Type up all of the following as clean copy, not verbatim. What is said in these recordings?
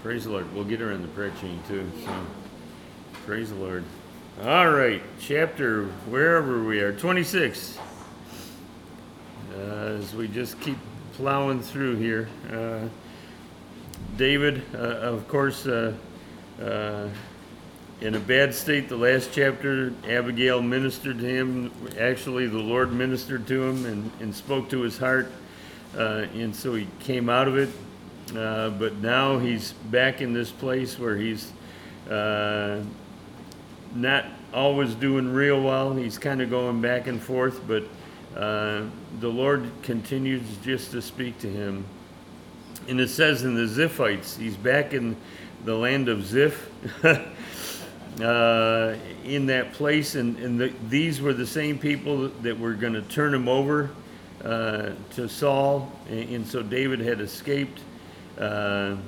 Praise the Lord. We'll get her in the prayer chain too. So, praise the Lord. All right, chapter wherever we are, 26. As we just keep plowing through here, David, of course, in a bad state. The last chapter, Abigail ministered to him. Actually, the Lord ministered to him and spoke to his heart, and so he came out of it. But now he's back in this place where he's not always doing real well. He's kind of going back and forth, but the Lord continues just to speak to him. And it says in the Ziphites, he's back in the land of Ziph, in that place, and these were the same people that were going to turn him over to Saul, and so David had escaped. And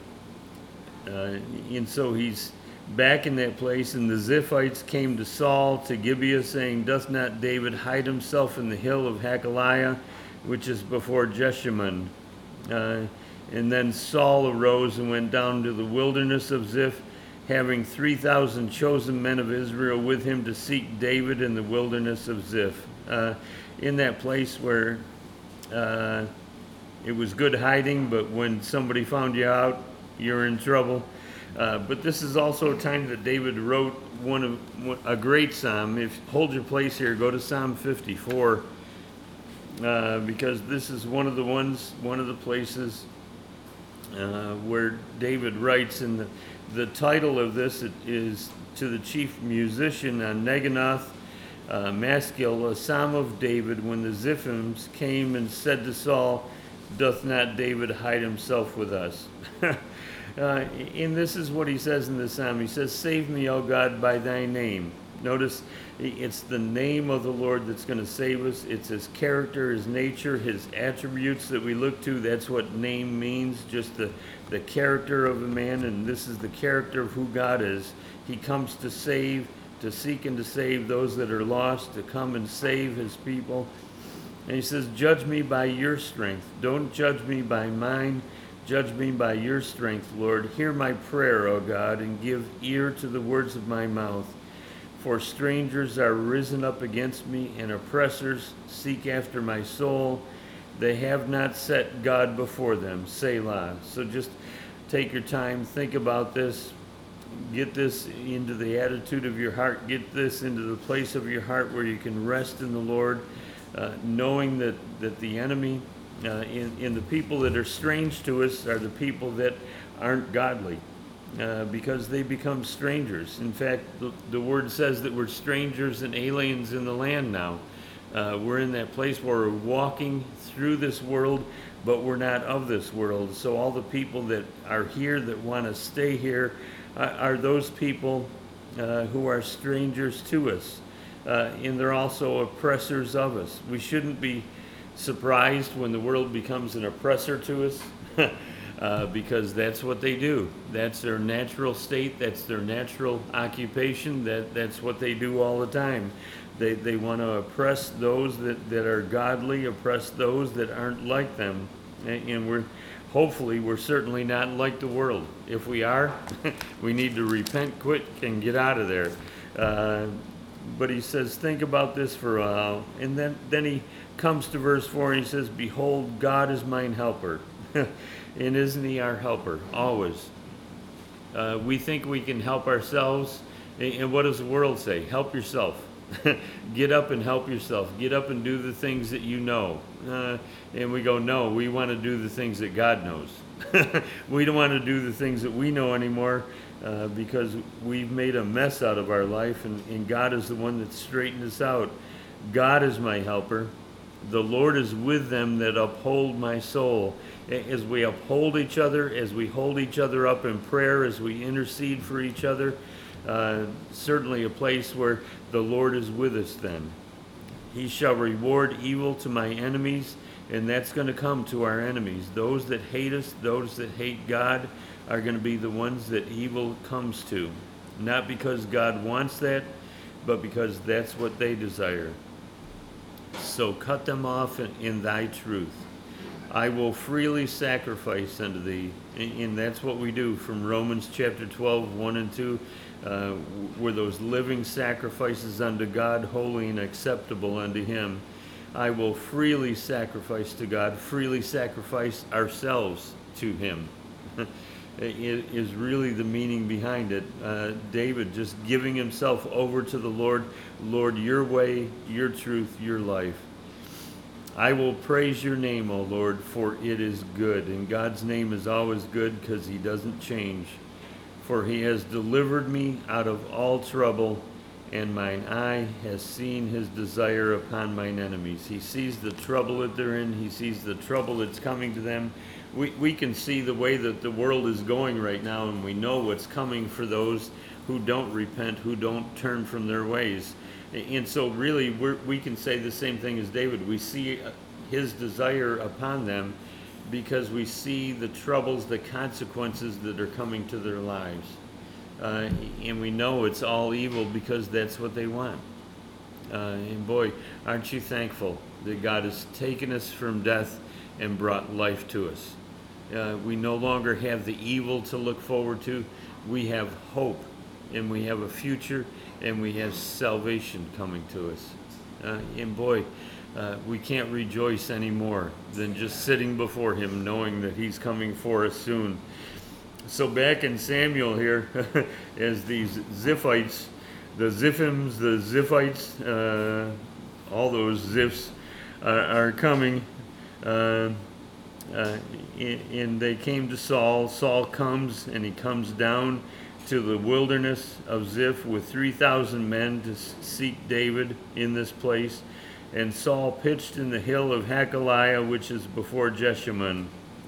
so he's back in that place, and the Ziphites came to Saul to Gibeah, saying, "Doth not David hide himself in the hill of Hakaliah, which is before Jeshimon?" And then Saul arose and went down to the wilderness of Ziph, having 3,000 chosen men of Israel with him to seek David in the wilderness of Ziph. In that place where it was good hiding, but when somebody found you out, you're in trouble. But this is also a time that David wrote a great psalm. If hold your place here, go to Psalm 54, because this is one of the places where David writes, and the title of this is to the chief musician on Neginoth, Maskil, a psalm of David, when the Ziphims came and said to Saul, "Doth not David hide himself with us?" And this is what he says in the psalm. He says, "Save me, O God, by thy name." Notice it's the name of the Lord that's going to save us. It's his character, his nature, his attributes that we look to. That's what name means, just the character of a man. And this is the character of who God is. He comes to save, to seek and to save those that are lost, to come and save his people. And he says, "Judge me by your strength. Don't judge me by mine. Judge me by your strength, Lord. Hear my prayer, O God, and give ear to the words of my mouth. For strangers are risen up against me, and oppressors seek after my soul. They have not set God before them. Selah." So just take your time, think about this. Get this into the attitude of your heart. Get this into the place of your heart where you can rest in the Lord. Knowing that the enemy in the people that are strange to us are the people that aren't godly, because they become strangers. In fact, the word says that we're strangers and aliens in the land now. We're in that place where we're walking through this world, but we're not of this world. So all the people that are here that want to stay here are those people who are strangers to us. And they're also oppressors of us. We shouldn't be surprised when the world becomes an oppressor to us, because that's what they do. That's their natural state. That's their natural occupation. That's what they do all the time. They want to oppress those that are godly, oppress those that aren't like them. And we're certainly not like the world. If we are, we need to repent, quit, and get out of there. But he says, think about this for a while. And then he comes to verse 4 and he says, "Behold, God is mine helper." And isn't he our helper? Always. We think we can help ourselves. And what does the world say? Help yourself. Get up and help yourself. Get up and do the things that you know. And we go, no, we want to do the things that God knows. We don't want to do the things that we know anymore. Because we've made a mess out of our life, and God is the one that straightened us out. God is my helper. The Lord is with them that uphold my soul. As we uphold each other, as we hold each other up in prayer, as we intercede for each other, certainly a place where the Lord is with us then. He shall reward evil to my enemies, and that's going to come to our enemies. Those that hate us, those that hate God, are going to be the ones that evil comes to. Not because God wants that, but because that's what they desire. So cut them off in thy truth. I will freely sacrifice unto thee. And that's what we do from Romans chapter 12, 1 and 2. We're those living sacrifices unto God, holy and acceptable unto him. I will freely sacrifice to God, freely sacrifice ourselves to him. It is really the meaning behind it. David just giving himself over to the Lord. Lord, your way, your truth, your life. I will praise your name, O Lord, for it is good. And God's name is always good because he doesn't change. For he has delivered me out of all trouble, and mine eye has seen his desire upon mine enemies. He sees the trouble that they're in. He sees the trouble that's coming to them. We can see the way that the world is going right now, and we know what's coming for those who don't repent, who don't turn from their ways. And so really we can say the same thing as David. We see his desire upon them because we see the troubles, the consequences that are coming to their lives. And we know it's all evil because that's what they want. And boy, aren't you thankful that God has taken us from death and brought life to us. We no longer have the evil to look forward to. We have hope, and we have a future, and we have salvation coming to us. And boy, we can't rejoice any more than just sitting before him, knowing that he's coming for us soon. So back in Samuel here, as these Ziphites, the Ziphims, the Ziphites, all those Ziphs are coming, and they came to Saul. Saul comes, and he comes down to the wilderness of Ziph with 3,000 men to seek David in this place. And Saul pitched in the hill of Hakaliah, which is before Jeshimon.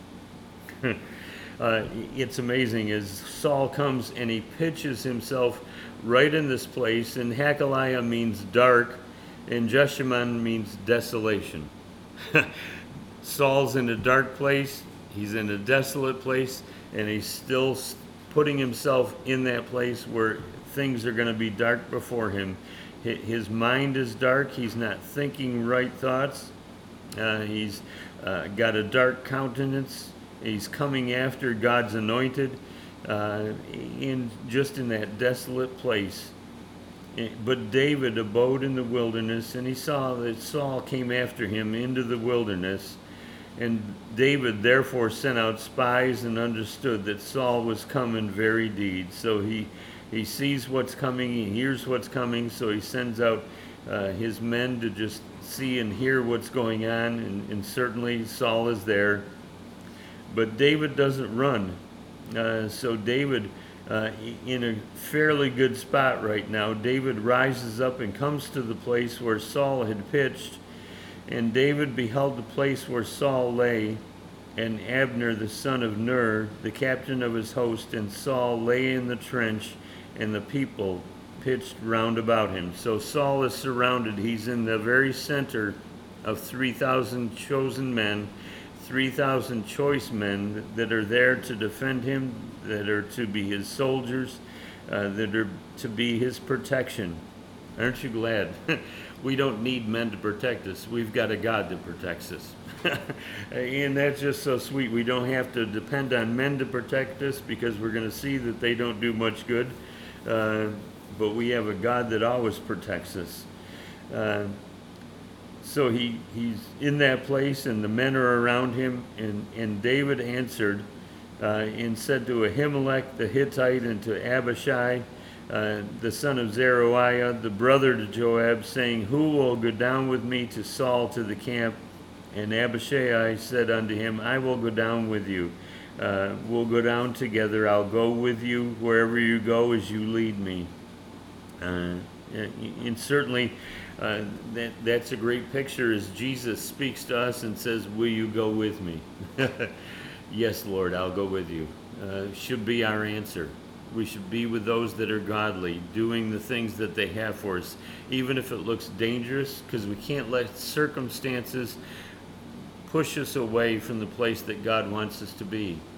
It's amazing as Saul comes and he pitches himself right in this place. And Hakaliah means dark, and Jeshimon means desolation. Saul's in a dark place, he's in a desolate place, and he's still putting himself in that place where things are going to be dark before him. His mind is dark. He's not thinking right thoughts. He's got a dark countenance. He's coming after God's anointed in that desolate place. But David abode in the wilderness, and he saw that Saul came after him into the wilderness. And David therefore sent out spies and understood that Saul was come in very deed. So he sees what's coming, he hears what's coming, so he sends out his men to just see and hear what's going on, and certainly Saul is there. But David doesn't run. So David, in a fairly good spot right now, David rises up and comes to the place where Saul had pitched. And David beheld the place where Saul lay, and Abner the son of Ner, the captain of his host, and Saul lay in the trench, and the people pitched round about him. So Saul is surrounded. He's in the very center of 3,000 chosen men, 3,000 choice men that are there to defend him, that are to be his soldiers, that are to be his protection. Aren't you glad? We don't need men to protect us. We've got a God that protects us. And that's just so sweet. We don't have to depend on men to protect us because we're going to see that they don't do much good. But we have a God that always protects us. So he's in that place, and the men are around him. And David answered and said to Ahimelech the Hittite and to Abishai, the son of Zeruiah, the brother to Joab, saying, Who will go down with me to Saul to the camp? And Abishai said unto him, I will go down with you. We'll go down together. I'll go with you wherever you go as you lead me. And certainly that's a great picture as Jesus speaks to us and says, Will you go with me? Yes, Lord, I'll go with you. Should be our answer. We should be with those that are godly, doing the things that they have for us, even if it looks dangerous, because we can't let circumstances push us away from the place that God wants us to be.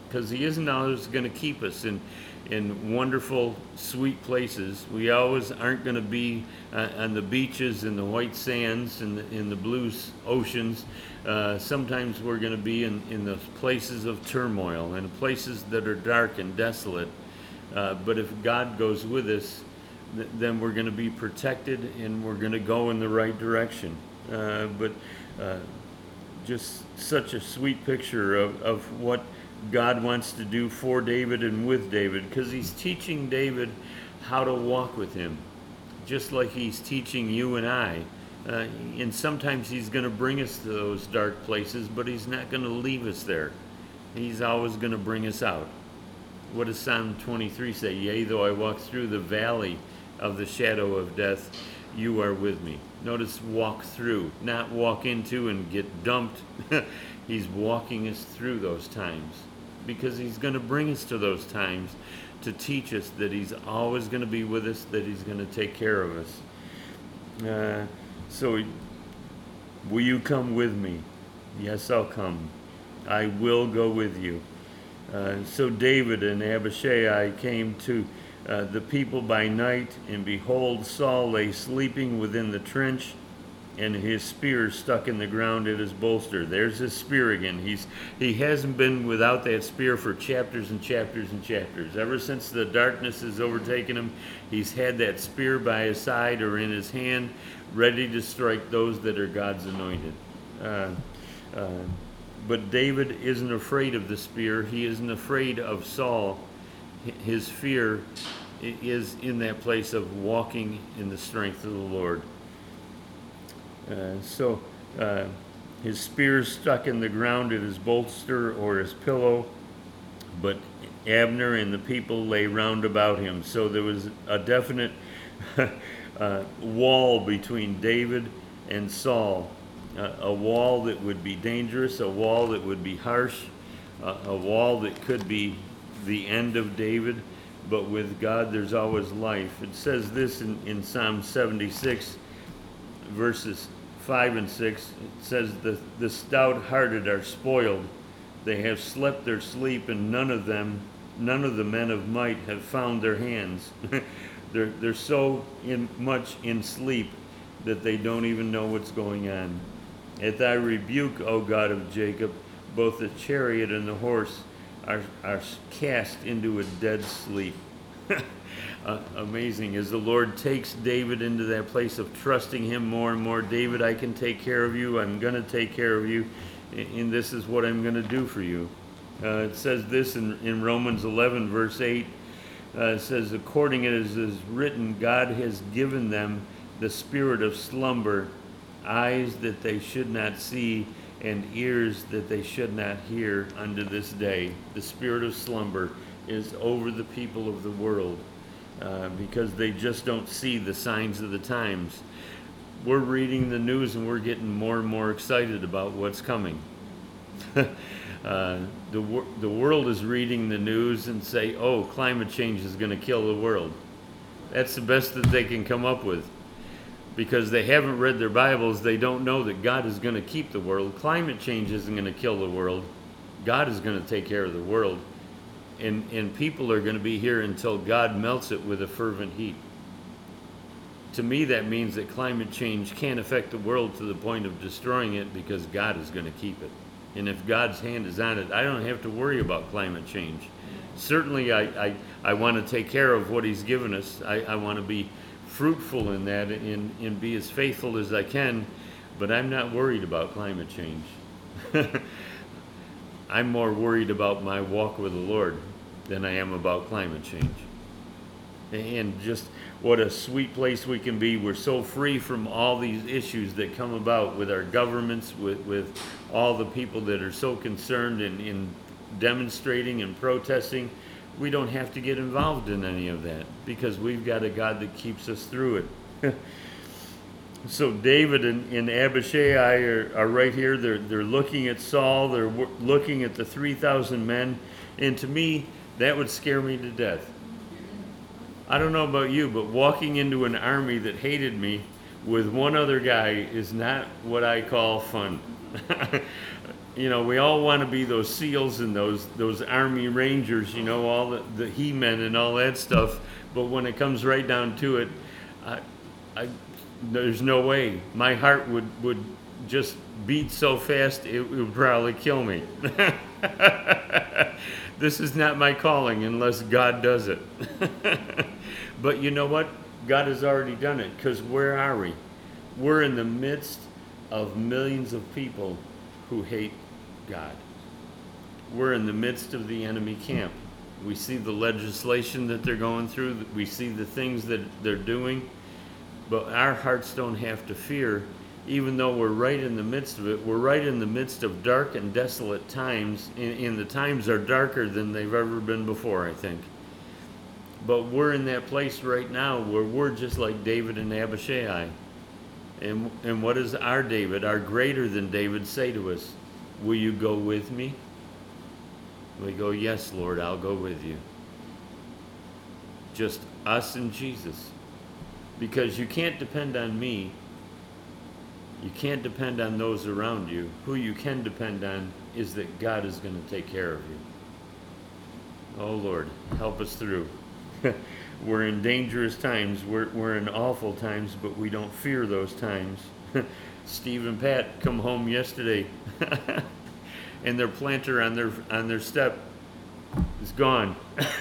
because he isn't always going to keep us in wonderful, sweet places. We always aren't going to be on the beaches and the white sands and in the blue oceans. Sometimes we're going to be in the places of turmoil and places that are dark and desolate. But if God goes with us, then we're going to be protected and we're going to go in the right direction. But just such a sweet picture of what God wants to do for David and with David, because he's teaching David how to walk with him, just like he's teaching you and I. And sometimes he's going to bring us to those dark places, but he's not going to leave us there. He's always going to bring us out. What does Psalm 23 say? Yea, though I walk through the valley of the shadow of death, you are with me. Notice walk through, not walk into and get dumped. He's walking us through those times, because he's going to bring us to those times to teach us that he's always going to be with us, that he's going to take care of us. So will you come with me? Yes, I'll come. I will go with you. So David and Abishai came to the people by night, and behold, Saul lay sleeping within the trench, and his spear stuck in the ground at his bolster. There's his spear again. He hasn't been without that spear for chapters and chapters and chapters. Ever since the darkness has overtaken him, he's had that spear by his side or in his hand, ready to strike those that are God's anointed. But David isn't afraid of the spear. He isn't afraid of Saul. His fear is in that place of walking in the strength of the Lord. So his spear stuck in the ground at his bolster or his pillow, but Abner and the people lay round about him. So there was a definite wall between David and Saul, a wall that would be dangerous, a wall that would be harsh, a wall that could be the end of David. But with God, there's always life. It says this in Psalm 76, verses 5 and 6. It says, the stout-hearted are spoiled. They have slept their sleep, and none of the men of might have found their hands. They're so much in sleep that they don't even know what's going on. At thy rebuke, O God of Jacob, both the chariot and the horse are cast into a dead sleep. Amazing. As the Lord takes David into that place of trusting him more and more, David, I can take care of you. I'm going to take care of you. And this is what I'm going to do for you. It says this in Romans 11, verse 8. It says, according as it is written, God has given them the spirit of slumber, eyes that they should not see, and ears that they should not hear unto this day. The spirit of slumber is over the people of the world because they just don't see the signs of the times. We're reading the news and we're getting more and more excited about what's coming. The world is reading the news and say, oh, climate change is going to kill the world. That's the best that they can come up with. Because they haven't read their Bibles, they don't know that God is going to keep the world. Climate change isn't going to kill the world. God is going to take care of the world. And people are going to be here until God melts it with a fervent heat. To me, that means that climate change can't affect the world to the point of destroying it, because God is going to keep it. And if God's hand is on it, I don't have to worry about climate change. Certainly, I want to take care of what He's given us. I want to be fruitful in that and be as faithful as I can, but I'm not worried about climate change. I'm more worried about my walk with the Lord than I am about climate change. And just what a sweet place we can be. We're so free from all these issues that come about with our governments, with all the people that are so concerned in demonstrating and protesting. We don't have to get involved in any of that because we've got a God that keeps us through it. So David and Abishai are right here. They're looking at Saul. They're looking at the 3,000 men. And to me, that would scare me to death. I don't know about you, but walking into an army that hated me with one other guy is not what I call fun. We all want to be those SEALs and those Army Rangers, all the He-Men and all that stuff. But when it comes right down to it, I there's no way. My heart would just beat so fast it would probably kill me. This is not my calling unless God does it. But you know what? God has already done it, because where are we? We're in the midst of millions of people who hate God. We're in the midst of the enemy camp. We see the legislation that they're going through. We see the things that they're doing. But our hearts don't have to fear, even though we're right in the midst of it. We're right in the midst of dark and desolate times, and the times are darker than they've ever been before, I think. But we're in that place right now where we're just like David and Abishai. And what does our David, our greater than David, say to us? Will you go with me? We go, yes, Lord, I'll go with you. Just us and Jesus. Because you can't depend on me. You can't depend on those around you. Who you can depend on is that God is going to take care of you. Oh, Lord, help us through. We're in dangerous times. We're in awful times, but we don't fear those times. Steve and Pat come home yesterday, and their planter on their step is gone.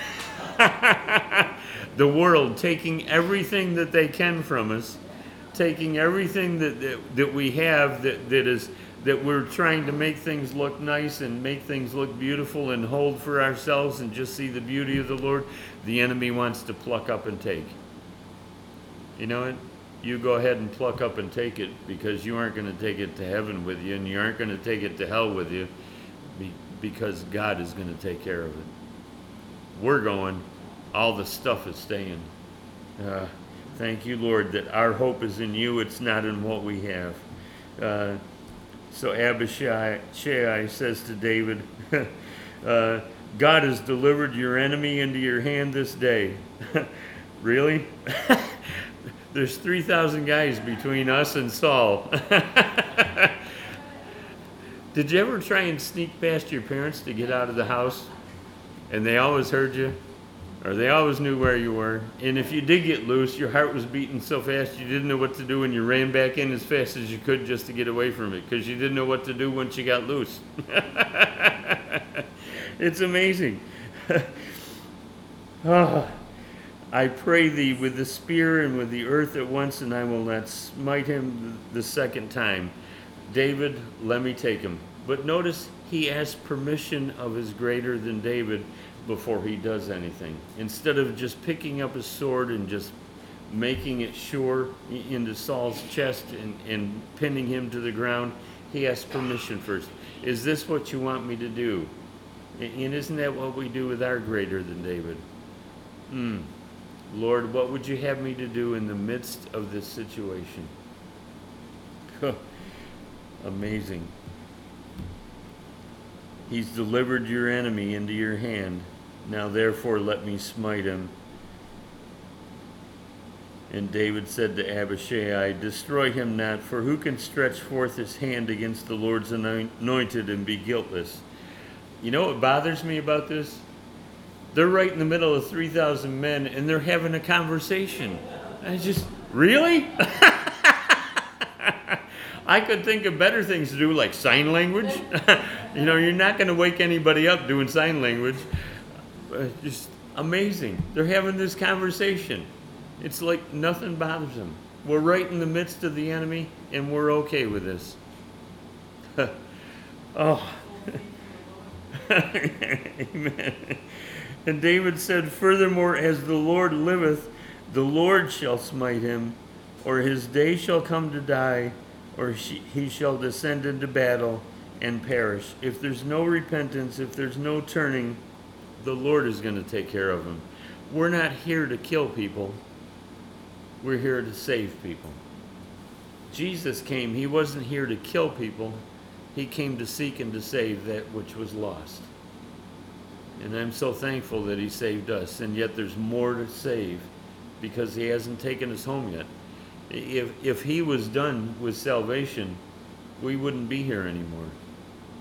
The world taking everything that they can from us, taking everything that we have that we're trying to make things look nice and make things look beautiful and hold for ourselves and just see the beauty of the Lord. The enemy wants to pluck up and take. You know what? You go ahead and pluck up and take it, because you aren't going to take it to heaven with you, and you aren't going to take it to hell with you, because God is going to take care of it. We're going. All the stuff is staying. Thank you, Lord, that our hope is in you. It's not in what we have. So Abishai says to David, God has delivered your enemy into your hand this day. Really? There's 3,000 guys between us and Saul. Did you ever try and sneak past your parents to get out of the house? And they always heard you? Or they always knew where you were? And if you did get loose, your heart was beating so fast you didn't know what to do, and you ran back in as fast as you could just to get away from it, because you didn't know what to do once you got loose. It's amazing. Oh, I pray thee with the spear and with the earth at once, and I will not smite him the second time. David, let me take him. But notice he asked permission of his greater than David before he does anything. Instead of just picking up his sword and just making it sure into Saul's chest and pinning him to the ground, he asked permission first. Is this what you want me to do? And isn't that what we do with our greater than David? Lord, what would you have me to do in the midst of this situation? Amazing. He's delivered your enemy into your hand. Now therefore let me smite him. And David said to Abishai, destroy him not, for who can stretch forth his hand against the Lord's anointed and be guiltless? You know what bothers me about this? They're right in the middle of 3,000 men, and they're having a conversation. I just, really? I could think of better things to do, like sign language. You're not going to wake anybody up doing sign language. Just amazing. They're having this conversation. It's like nothing bothers them. We're right in the midst of the enemy, and we're okay with this. Oh. Amen. And David said, furthermore, as the Lord liveth, the Lord shall smite him, or his day shall come to die, or he shall descend into battle and perish. If there's no repentance, if there's no turning, the Lord is going to take care of him. We're not here to kill people. We're here to save people. Jesus came. He wasn't here to kill people. He came to seek and to save that which was lost. And I'm so thankful that he saved us. And yet there's more to save, because he hasn't taken us home yet. If he was done with salvation, we wouldn't be here anymore.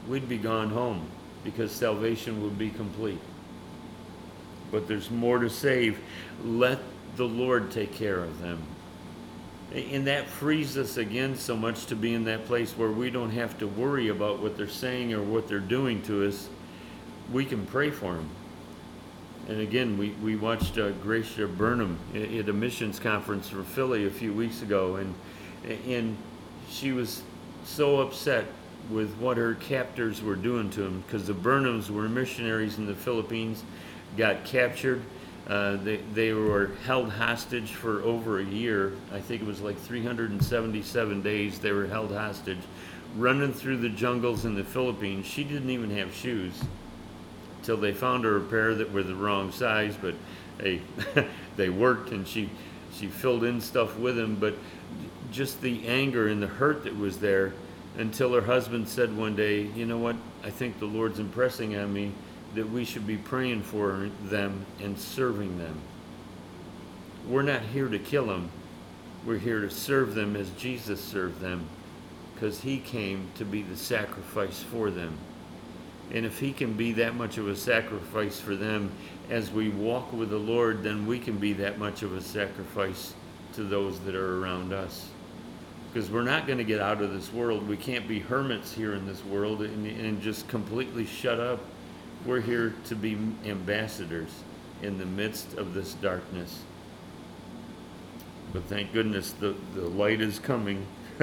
we'd be gone home because salvation would be complete. But there's more to save. Let the Lord take care of them. And that frees us again so much to be in that place where we don't have to worry about what they're saying or what they're doing to us. We can pray for them. And again, we watched Gracia Burnham at a missions conference for Philly a few weeks ago, and she was so upset with what her captors were doing to them, because the Burnhams were missionaries in the Philippines, got captured. They were held hostage for over a year. I think it was like 377 days they were held hostage, running through the jungles in the Philippines. She didn't even have shoes till they found her a pair that were the wrong size, but hey, they worked, and she filled in stuff with them. But just the anger and the hurt that was there, until her husband said one day, you know what, I think the Lord's impressing on me that we should be praying for them and serving them. We're not here to kill them. We're here to serve them as Jesus served them, because he came to be the sacrifice for them. And if he can be that much of a sacrifice for them as we walk with the Lord, then we can be that much of a sacrifice to those that are around us. Because we're not going to get out of this world. We can't be hermits here in this world and just completely shut up. We're here to be ambassadors in the midst of this darkness. But thank goodness the light is coming.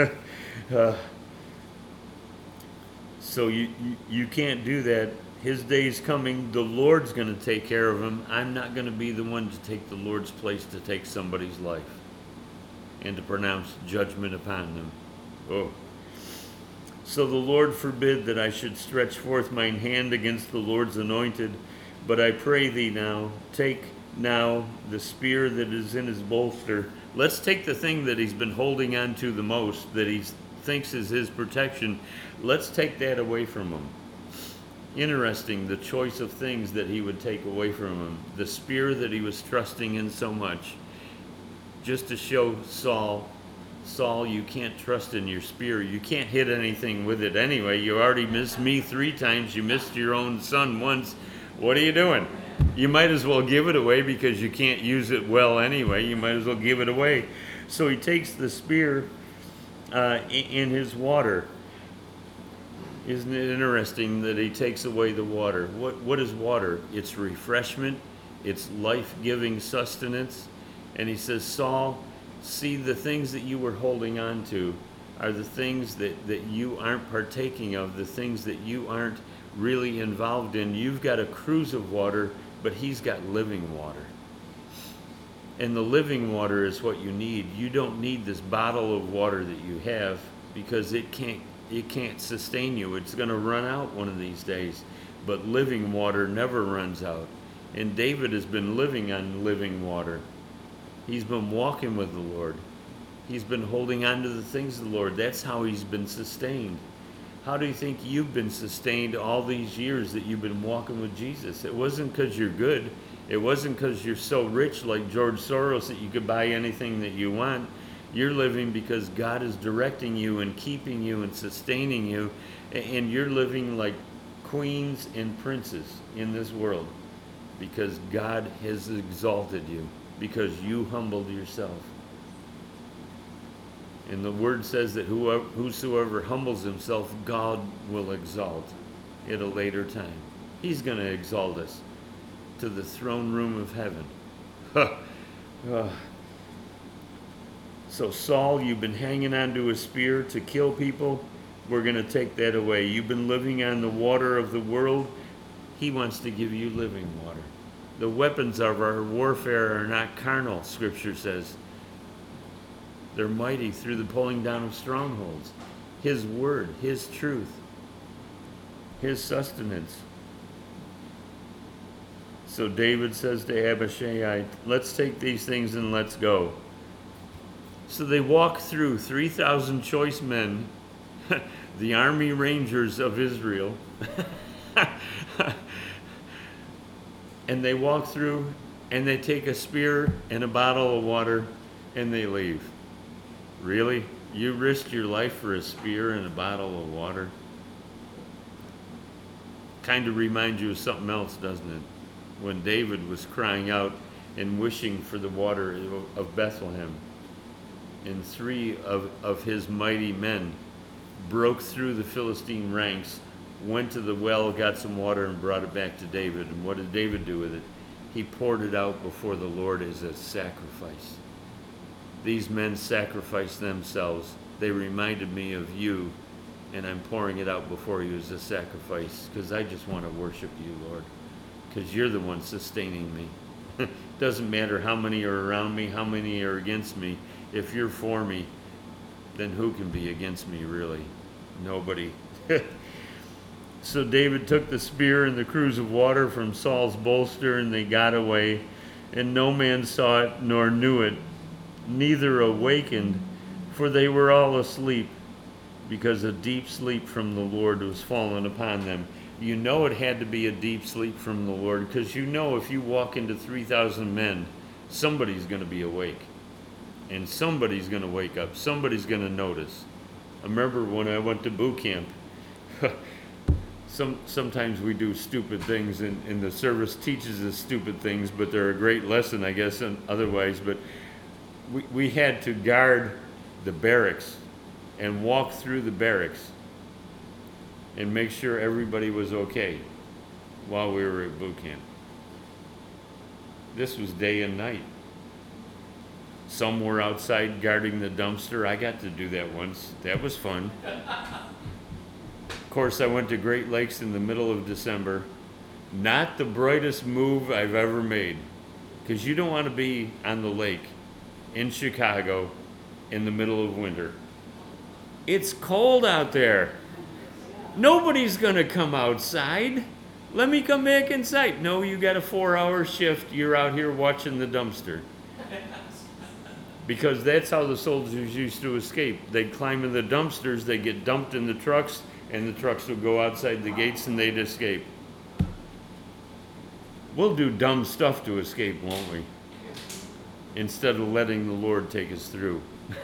So you can't do that. His day's coming. The Lord's going to take care of him. I'm not going to be the one to take the Lord's place to take somebody's life and to pronounce judgment upon them. Oh. So the Lord forbid that I should stretch forth mine hand against the Lord's anointed, but I pray thee now, take now the spear that is in his bolster. Let's take the thing that he's been holding on to the most, that he thinks is his protection. Let's take that away from him. Interesting, the choice of things that he would take away from him. The spear that he was trusting in so much. Just to show Saul, you can't trust in your spear. You can't hit anything with it anyway. You already missed me 3 times. You missed your own son once. What are you doing? You might as well give it away, because you can't use it well anyway. You might as well give it away. So he takes the spear in his water. Isn't it interesting that he takes away the water? What is water? It's refreshment. It's life-giving sustenance. And he says, Saul, see, the things that you were holding on to are the things that you aren't partaking of, the things that you aren't really involved in. You've got a cruse of water, but he's got living water. And the living water is what you need. You don't need this bottle of water that you have, because it can't sustain you. It's going to run out one of these days. But living water never runs out. And David has been living on living water. He's been walking with the Lord. He's been holding on to the things of the Lord. That's how he's been sustained. How do you think you've been sustained all these years that you've been walking with Jesus? It wasn't because you're good. It wasn't because you're so rich like George Soros that you could buy anything that you want. You're living because God is directing you and keeping you and sustaining you. And you're living like queens and princes in this world because God has exalted you, because you humbled yourself. And the word says that whosoever humbles himself, God will exalt at a later time. He's going to exalt us to the throne room of heaven. So Saul, you've been hanging on to a spear to kill people. We're going to take that away. You've been living on the water of the world. He wants to give you living water. The weapons of our warfare are not carnal, Scripture says. They're mighty through the pulling down of strongholds. His word, his truth, his sustenance. So David says to Abishai, let's take these things and let's go. So they walk through 3,000 choice men, the army rangers of Israel. And they walk through and they take a spear and a bottle of water and they leave. Really? You risked your life for a spear and a bottle of water? Kind of reminds you of something else, doesn't it? When David was crying out and wishing for the water of Bethlehem, and 3 of his mighty men broke through the Philistine ranks, went to the well, got some water, and brought it back to David. And what did David do with it? He poured it out before the Lord as a sacrifice. These men sacrificed themselves. They reminded me of you, and I'm pouring it out before you as a sacrifice, because I just want to worship you, Lord, because you're the one sustaining me. Doesn't matter how many are around me, how many are against me. If you're for me, then who can be against me, really? Nobody. So David took the spear and the cruse of water from Saul's bolster, and they got away, and no man saw it nor knew it, neither awakened, for they were all asleep, because a deep sleep from the Lord was fallen upon them. You know it had to be a deep sleep from the Lord, because you know if you walk into 3,000 men, somebody's going to be awake. And somebody's going to wake up. Somebody's going to notice. I remember when I went to boot camp, sometimes we do stupid things, and the service teaches us stupid things, but they're a great lesson, I guess, and otherwise. But we had to guard the barracks and walk through the barracks and make sure everybody was okay while we were at boot camp. This was day and night. Some were outside guarding the dumpster. I got to do that once. That was fun. Of course, I went to Great Lakes in the middle of December. Not the brightest move I've ever made, because you don't want to be on the lake in Chicago in the middle of winter. It's cold out there. Nobody's going to come outside. Let me come back inside. No, you got a 4-hour shift. You're out here watching the dumpster. Because that's how the soldiers used to escape. They'd climb in the dumpsters, they'd get dumped in the trucks, and the trucks would go outside the gates and they'd escape. We'll do dumb stuff to escape, won't we? Instead of letting the Lord take us through.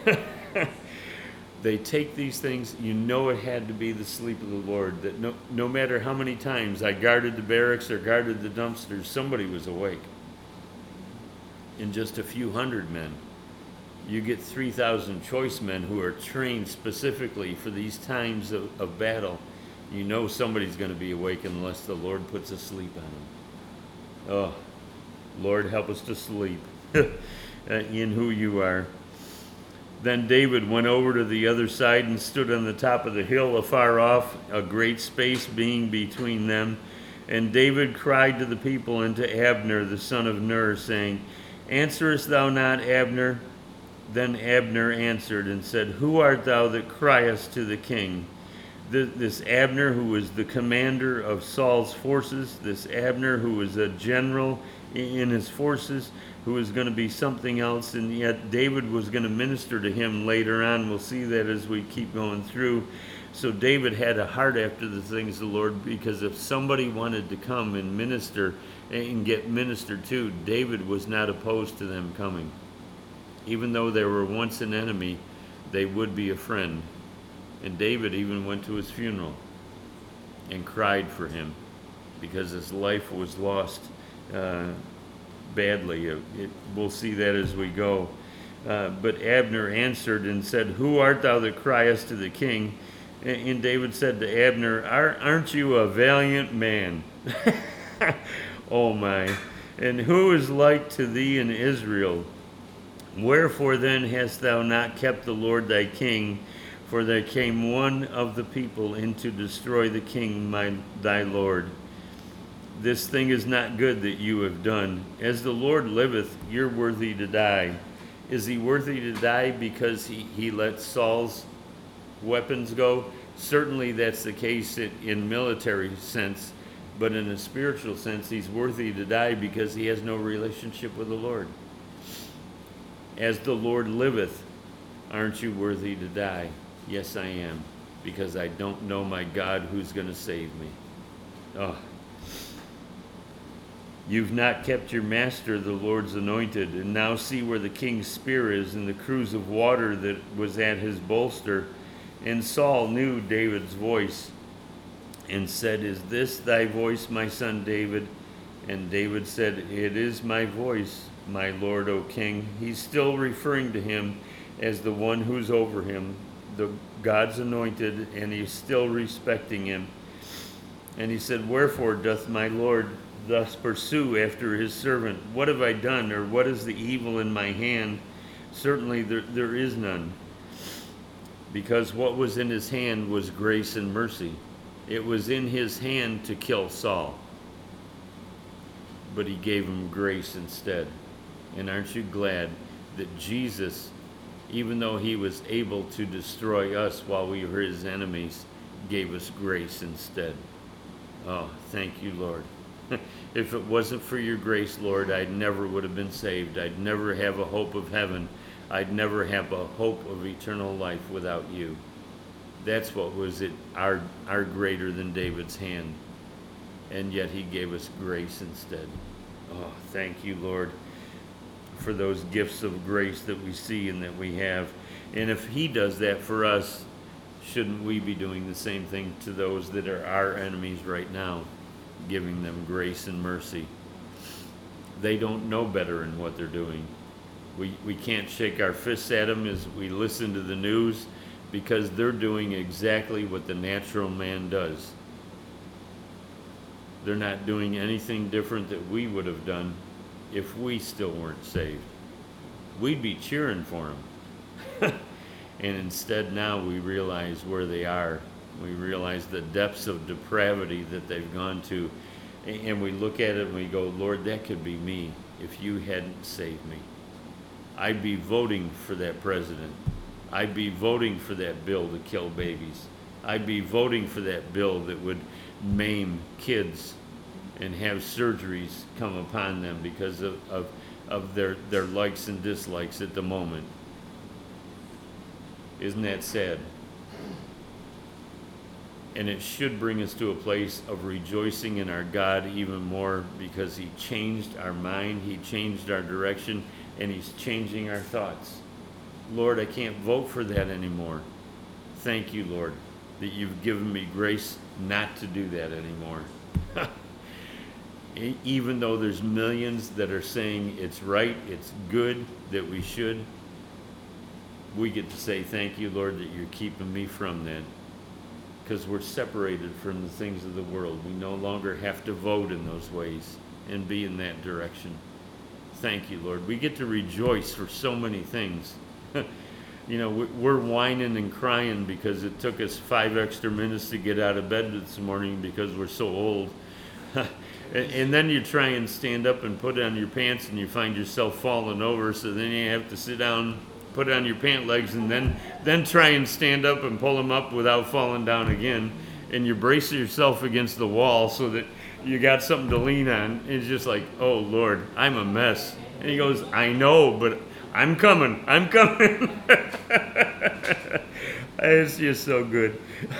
They take these things, you know it had to be the sleep of the Lord, that no matter how many times I guarded the barracks or guarded the dumpsters, somebody was awake. In just a few hundred men. You get 3,000 choice men who are trained specifically for these times of battle. You know somebody's going to be awake unless the Lord puts a sleep on them. Oh, Lord, help us to sleep in who you are. Then David went over to the other side and stood on the top of the hill afar off, a great space being between them. And David cried to the people and to Abner, the son of Ner, saying, Answerest thou not, Abner? Then Abner answered and said, Who art thou that criest to the king? This Abner, who was the commander of Saul's forces, this Abner, who was a general in his forces, who was going to be something else, and yet David was going to minister to him later on. We'll see that as we keep going through. So David had a heart after the things of the Lord, because if somebody wanted to come and minister and get ministered to, David was not opposed to them coming. Even though they were once an enemy, they would be a friend. And David even went to his funeral and cried for him because his life was lost badly. We'll see that as we go. But Abner answered and said, Who art thou that criest to the king? And David said to Abner, Aren't you a valiant man? Oh my. And who is like to thee in Israel? Wherefore then hast thou not kept the Lord thy king? For there came one of the people in to destroy the king thy Lord. This thing is not good that you have done. As the Lord liveth, you're worthy to die. Is he worthy to die because he let Saul's weapons go? Certainly that's the case in military sense, but in a spiritual sense, he's worthy to die because he has no relationship with the Lord. As the Lord liveth, aren't you worthy to die? Yes, I am, because I don't know my God who's going to save me. Oh. You've not kept your master, the Lord's anointed, and now see where the king's spear is and the cruse of water that was at his bolster. And Saul knew David's voice and said, "Is this thy voice, my son David?" And David said, "It is my voice, my lord, O king." He's still referring to him as the one who's over him, the God's anointed, and he's still respecting him. And he said, "Wherefore doth my lord thus pursue after his servant? What have I done, or what is the evil in my hand? Certainly there is none." Because what was in his hand was grace and mercy. It was in his hand to kill Saul, but he gave him grace instead. And aren't you glad that Jesus, even though he was able to destroy us while we were his enemies, gave us grace instead? Oh, thank you, Lord. If it wasn't for your grace, Lord, I never would have been saved. I'd never have a hope of heaven. I'd never have a hope of eternal life without you. That's what was it, our greater than David's hand. And yet he gave us grace instead. Oh, thank you, Lord, for those gifts of grace that we see and that we have. And if he does that for us, shouldn't we be doing the same thing to those that are our enemies right now, giving them grace and mercy? They don't know better in what they're doing. We can't shake our fists at them as we listen to the news, because they're doing exactly what the natural man does. They're not doing anything different that we would have done if we still weren't saved. We'd be cheering for them. And instead now we realize where they are. We realize the depths of depravity that they've gone to. And we look at it and we go, "Lord, that could be me if you hadn't saved me. I'd be voting for that president. I'd be voting for that bill to kill babies. I'd be voting for that bill that would maim kids and have surgeries come upon them because of their likes and dislikes at the moment." Isn't that sad? And it should bring us to a place of rejoicing in our God even more, because he changed our mind, he changed our direction, and he's changing our thoughts. Lord, I can't vote for that anymore. Thank you, Lord, that you've given me grace not to do that anymore. Even though there's millions that are saying it's right, it's good, that we should, we get to say, "Thank you, Lord, that you're keeping me from that." Because we're separated from the things of the world. We no longer have to vote in those ways and be in that direction. Thank you, Lord. We get to rejoice for so many things. You know, we're whining and crying because it took us 5 extra minutes to get out of bed this morning because we're so old. And then you try and stand up and put on your pants and you find yourself falling over, so then you have to sit down, put on your pant legs, and then try and stand up and pull them up without falling down again. And you brace yourself against the wall so that you got something to lean on. It's just like, "Oh, Lord, I'm a mess." And he goes, "I know, but I'm coming. I'm coming." It's just so good.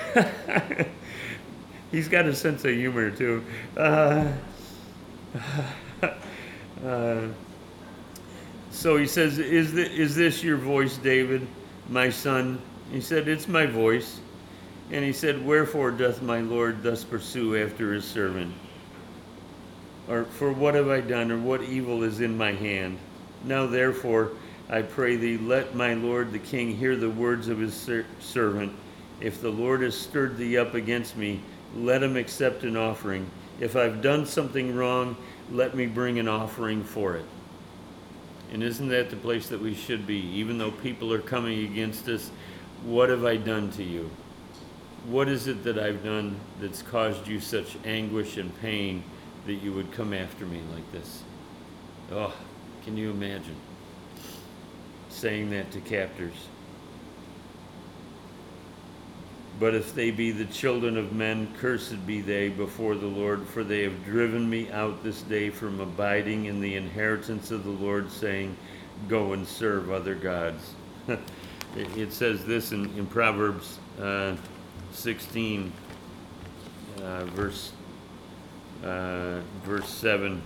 He's got a sense of humor, too. So he says, is this your voice, David, my son?" He said, "It's my voice." And he said, "Wherefore doth my Lord thus pursue after his servant? Or for what have I done, or what evil is in my hand? Now therefore, I pray thee, let my lord the king hear the words of his servant. If the Lord has stirred thee up against me, let him accept an offering. If I've done something wrong, let me bring an offering for it." And isn't that the place that we should be? Even though people are coming against us, what have I done to you? What is it that I've done that's caused you such anguish and pain that you would come after me like this? Oh, can you imagine saying that to captors? "But if they be the children of men, cursed be they before the Lord, for they have driven me out this day from abiding in the inheritance of the Lord, saying, Go and serve other gods." It says this in Proverbs 16, verse 7.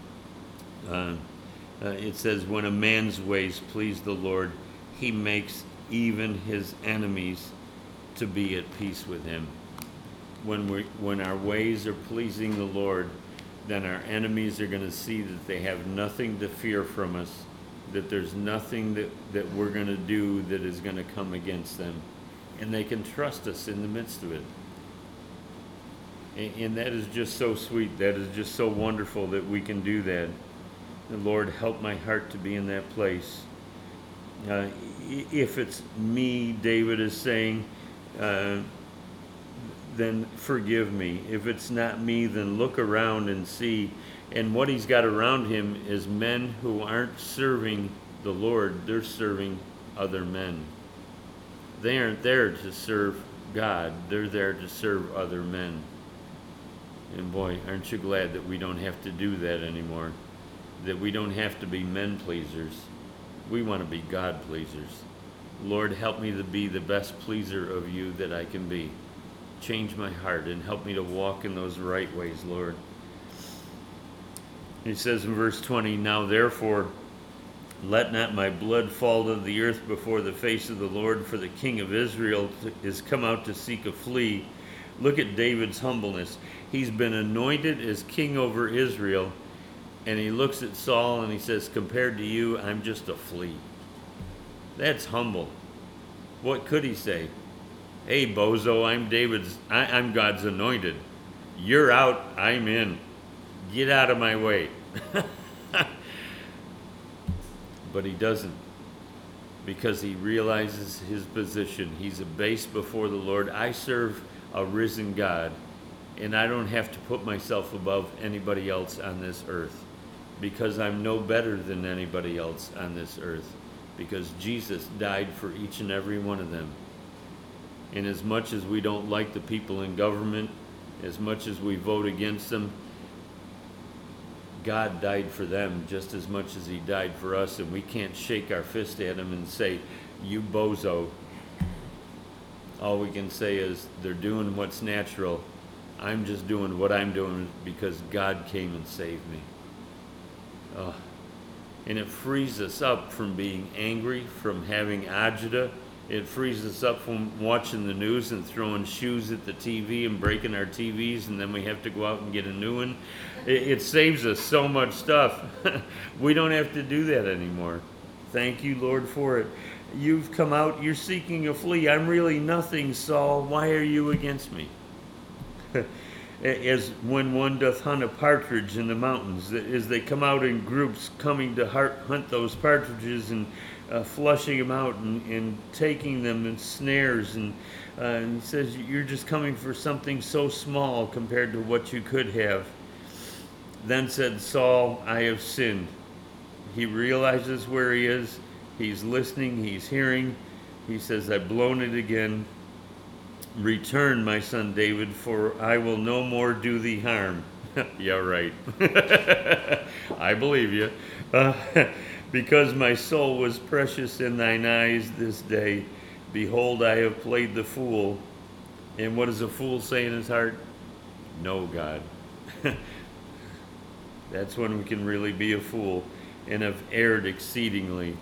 It says, "When a man's ways please the Lord, he makes even his enemies to be at peace with him." when our ways are pleasing the Lord, then our enemies are going to see that they have nothing to fear from us, that there's nothing that we're going to do that is going to come against them. And they can trust us in the midst of it. And that is just so sweet. That is just so wonderful that we can do that. And Lord, help my heart to be in that place. If it's me, David is saying, then forgive me. If it's not me, then look around and see. And what he's got around him is men who aren't serving the Lord. They're serving other men. They aren't there to serve God. They're there to serve other men. And boy, aren't you glad that we don't have to do that anymore? That we don't have to be men pleasers. We want to be God pleasers. Lord, help me to be the best pleaser of you that I can be. Change my heart and help me to walk in those right ways, Lord. He says in verse 20, "Now therefore, let not my blood fall to the earth before the face of the Lord, for the king of Israel is come out to seek a flea." Look at David's humbleness. He's been anointed as king over Israel, and he looks at Saul and he says, "Compared to you, I'm just a flea." That's humble. What could he say? "Hey, bozo, I'm God's anointed. You're out, I'm in. Get out of my way." But he doesn't, because he realizes his position. He's abased before the Lord. I serve a risen God, and I don't have to put myself above anybody else on this earth, because I'm no better than anybody else on this earth, because Jesus died for each and every one of them. And as much as we don't like the people in government, as much as we vote against them, God died for them just as much as he died for us, and we can't shake our fist at him and say, "You bozo." All we can say is, they're doing what's natural. I'm just doing what I'm doing because God came and saved me. And it frees us up from being angry, from having agita. It frees us up from watching the news and throwing shoes at the TV and breaking our TVs, and then we have to go out and get a new one. It saves us so much stuff. We don't have to do that anymore. Thank you, Lord, for it. You've come out, you're seeking a flea. I'm really nothing, Saul. Why are you against me? As when one doth hunt a partridge in the mountains, as they come out in groups, coming to hunt those partridges and flushing them out and taking them in snares. And he says, you're just coming for something so small compared to what you could have. Then said Saul, "I have sinned." He realizes where he is. He's listening. He's hearing. He says, "I've blown it again. Return, my son David, for I will no more do thee harm." Yeah, right. I believe you. "Because my soul was precious in thine eyes this day. Behold, I have played the fool." And what does a fool say in his heart? "No, God." That's when we can really be a fool and have erred exceedingly.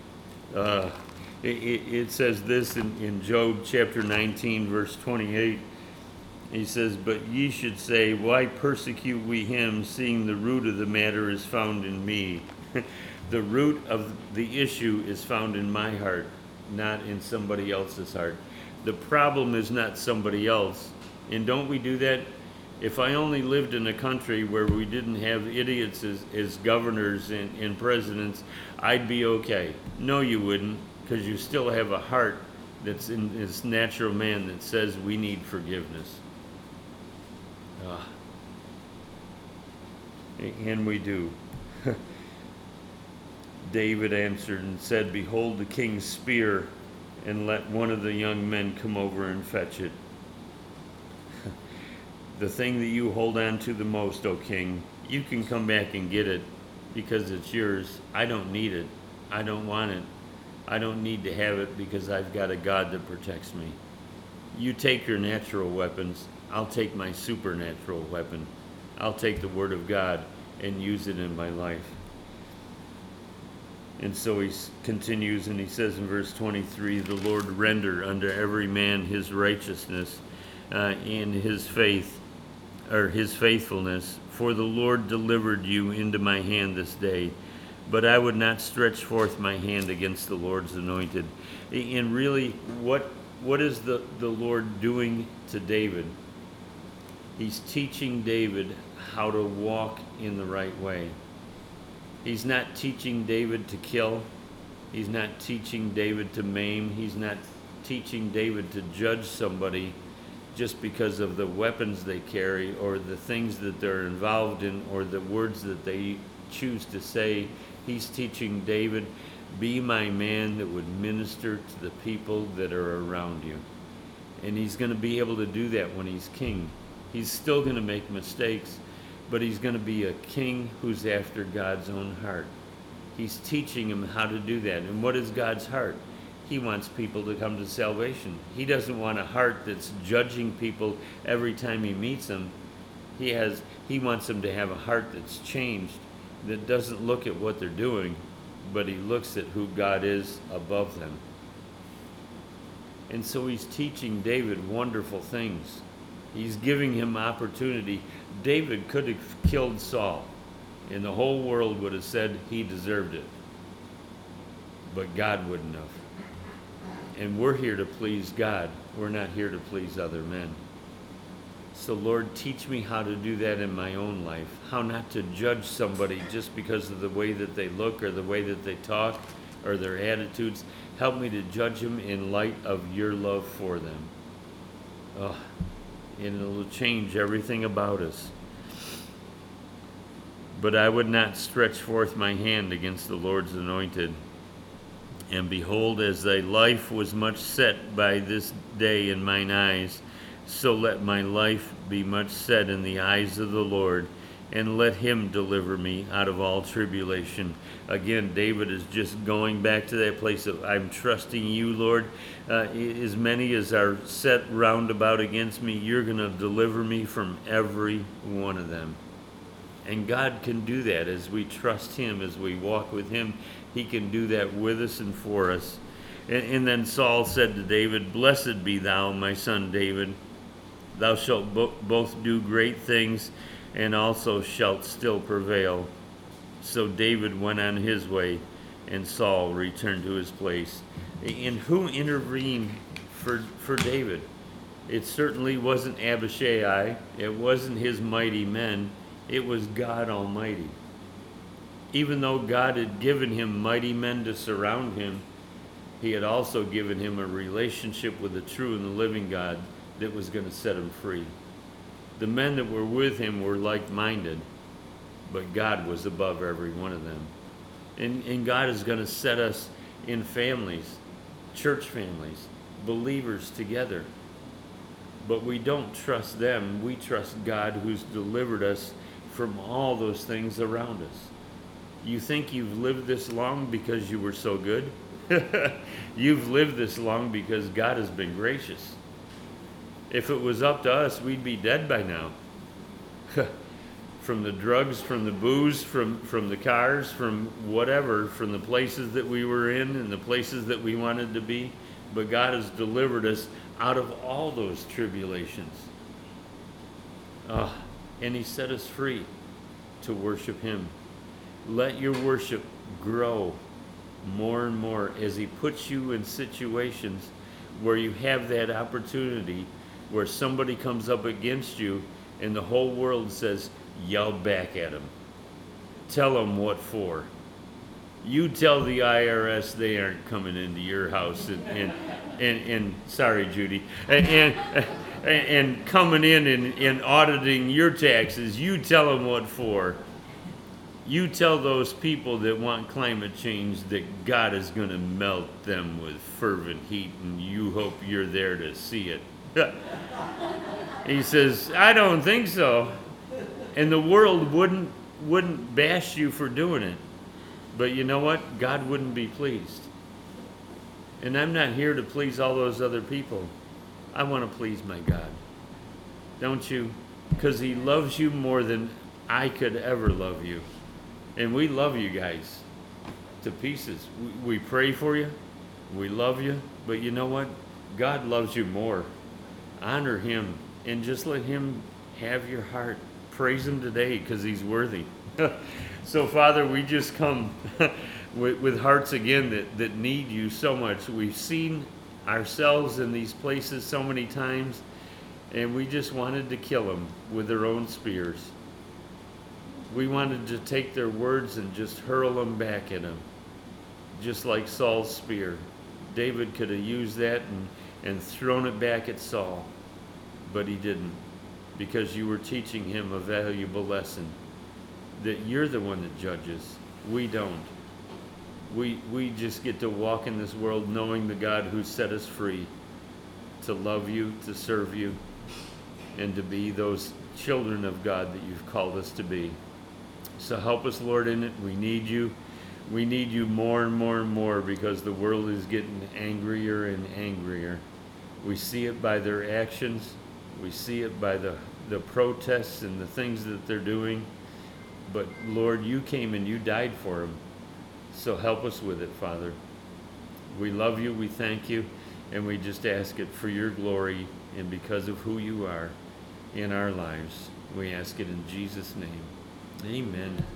It says this in Job chapter 19, verse 28. He says, "But ye should say, why persecute we him, seeing the root of the matter is found in me?" The root of the issue is found in my heart, not in somebody else's heart. The problem is not somebody else. And don't we do that? If I only lived in a country where we didn't have idiots as governors and presidents, I'd be okay. No, you wouldn't, because you still have a heart that's in this natural man that says we need forgiveness. And we do. David answered and said, "Behold the king's spear, and let one of the young men come over and fetch it." The thing that you hold on to the most, O king, you can come back and get it because it's yours. I don't need it. I don't want it. I don't need to have it because I've got a God that protects me. You take your natural weapons. I'll take my supernatural weapon. I'll take the word of God and use it in my life. And so he continues and he says in verse 23, "The Lord render unto every man his righteousness in his faith, or his faithfulness. For the Lord delivered you into my hand this day, but I would not stretch forth my hand against the Lord's anointed. And really, what is the Lord doing to David? He's teaching David how to walk in the right way. He's not teaching David to kill. He's not teaching David to maim. He's not teaching David to judge somebody just because of the weapons they carry or the things that they're involved in or the words that they choose to say. He's teaching David, be my man that would minister to the people that are around you. And he's going to be able to do that when he's king. He's still going to make mistakes, but he's going to be a king who's after God's own heart. He's teaching him how to do that. And what is God's heart? He wants people to come to salvation. He doesn't want a heart that's judging people every time he meets them. He wants them to have a heart that's changed, that doesn't look at what they're doing, but he looks at who God is above them. And so he's teaching David wonderful things. He's giving him opportunity. David could have killed Saul, and the whole world would have said he deserved it. But God wouldn't have. And we're here to please God. We're not here to please other men. So Lord, teach me how to do that in my own life. How not to judge somebody just because of the way that they look or the way that they talk or their attitudes. Help me to judge them in light of your love for them. Oh, and it'll change everything about us. But I would not stretch forth my hand against the Lord's anointed. And behold, as thy life was much set by this day in mine eyes, so let my life be much set in the eyes of the Lord, and let him deliver me out of all tribulation. Again, David is just going back to that place of, I'm trusting you, Lord. As many as are set round about against me, you're going to deliver me from every one of them. And God can do that as we trust him, as we walk with him. He can do that with us and for us. And then Saul said to David, Blessed be thou, my son David. Thou shalt both do great things, and also shalt still prevail. So David went on his way, and Saul returned to his place. And who intervened for David? It certainly wasn't Abishai. It wasn't his mighty men. It was God Almighty. Even though God had given him mighty men to surround him, he had also given him a relationship with the true and the living God that was going to set him free. The men that were with him were like-minded, but God was above every one of them. And God is going to set us in families, church families, believers together. But we don't trust them. We trust God who's delivered us from all those things around us. You think you've lived this long because you were so good? You've lived this long because God has been gracious. If it was up to us, we'd be dead by now. From the drugs, from the booze, from the cars, from whatever, from the places that we were in and the places that we wanted to be. But God has delivered us out of all those tribulations. And he set us free to worship him. Let your worship grow more and more as he puts you in situations where you have that opportunity, where somebody comes up against you and the whole world says, yell back at him. Tell them what for. You tell the IRS they aren't coming into your house and sorry, Judy, and coming in and auditing your taxes. You tell them what for. You tell those people that want climate change that God is going to melt them with fervent heat, and you hope you're there to see it. He says, I don't think so. And the world wouldn't bash you for doing it. But you know what? God wouldn't be pleased. And I'm not here to please all those other people. I want to please my God. Don't you? Because he loves you more than I could ever love you. And we love you guys to pieces. We pray for you. We love you. But you know what? God loves you more. Honor him and just let him have your heart. Praise him today because he's worthy. So, Father, we just come with hearts again that need you so much. We've seen ourselves in these places so many times, and we just wanted to kill them with their own spears. We wanted to take their words and just hurl them back at them, just like Saul's spear. David could have used that and thrown it back at Saul, but he didn't, because you were teaching him a valuable lesson, that you're the one that judges. We don't. We just get to walk in this world knowing the God who set us free, to love you, to serve you, and to be those children of God that you've called us to be. So help us, Lord, in it. We need you. We need you more and more and more, because the world is getting angrier and angrier. We see it by their actions. We see it by the protests and the things that they're doing. But Lord, you came and you died for them. So help us with it, Father. We love you, we thank you, and we just ask it for your glory and because of who you are in our lives. We ask it in Jesus' name. Amen.